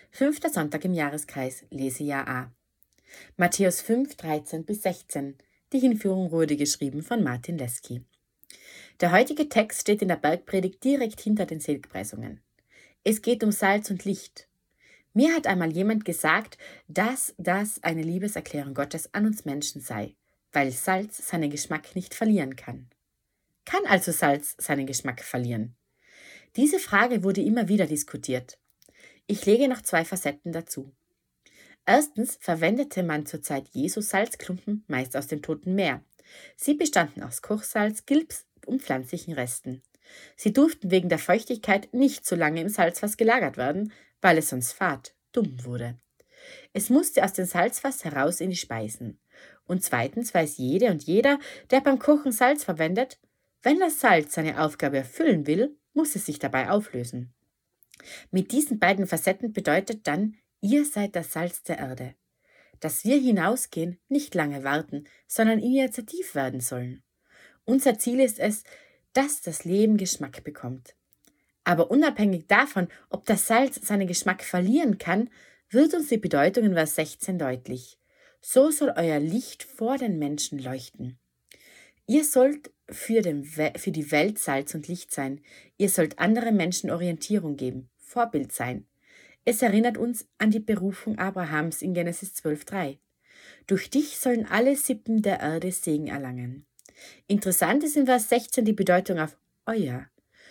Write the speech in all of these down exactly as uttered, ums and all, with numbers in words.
Fünfter Sonntag im Jahreskreis, Lesejahr A. Matthäus fünf, dreizehn bis sechzehn. Die Hinführung wurde geschrieben von Martin Lesky. Der heutige Text steht in der Bergpredigt direkt hinter den Seligpreisungen. Es geht um Salz und Licht. Mir hat einmal jemand gesagt, dass das eine Liebeserklärung Gottes an uns Menschen sei, weil Salz seinen Geschmack nicht verlieren kann. Kann also Salz seinen Geschmack verlieren? Diese Frage wurde immer wieder diskutiert. Ich lege noch zwei Facetten dazu. Erstens verwendete man zur Zeit Jesu Salzklumpen meist aus dem Toten Meer. Sie bestanden aus Kochsalz, Gilbs und pflanzlichen Resten. Sie durften wegen der Feuchtigkeit nicht so lange im Salzfass gelagert werden, weil es sonst fad, dumm wurde. Es musste aus dem Salzfass heraus in die Speisen. Und zweitens weiß jede und jeder, der beim Kochen Salz verwendet, wenn das Salz seine Aufgabe erfüllen will, muss es sich dabei auflösen. Mit diesen beiden Facetten bedeutet dann, ihr seid das Salz der Erde. Dass wir hinausgehen, nicht lange warten, sondern initiativ werden sollen. Unser Ziel ist es, dass das Leben Geschmack bekommt. Aber unabhängig davon, ob das Salz seinen Geschmack verlieren kann, wird uns die Bedeutung in Vers sechzehn deutlich. So soll euer Licht vor den Menschen leuchten. Ihr sollt für, den We- für die Welt Salz und Licht sein. Ihr sollt anderen Menschen Orientierung geben, Vorbild sein. Es erinnert uns an die Berufung Abrahams in Genesis zwölf, drei. Durch dich sollen alle Sippen der Erde Segen erlangen. Interessant ist in Vers sechzehn die Bedeutung auf euer.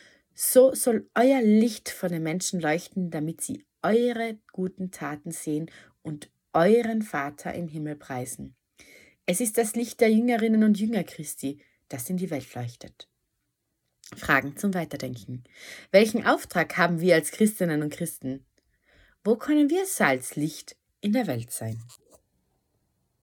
So soll euer Licht vor den Menschen leuchten, damit sie eure guten Taten sehen und euren Vater im Himmel preisen. Es ist das Licht der Jüngerinnen und Jünger Christi, das in die Welt leuchtet. Fragen zum Weiterdenken. Welchen Auftrag haben wir als Christinnen und Christen? Wo können wir Salz, Licht in der Welt sein?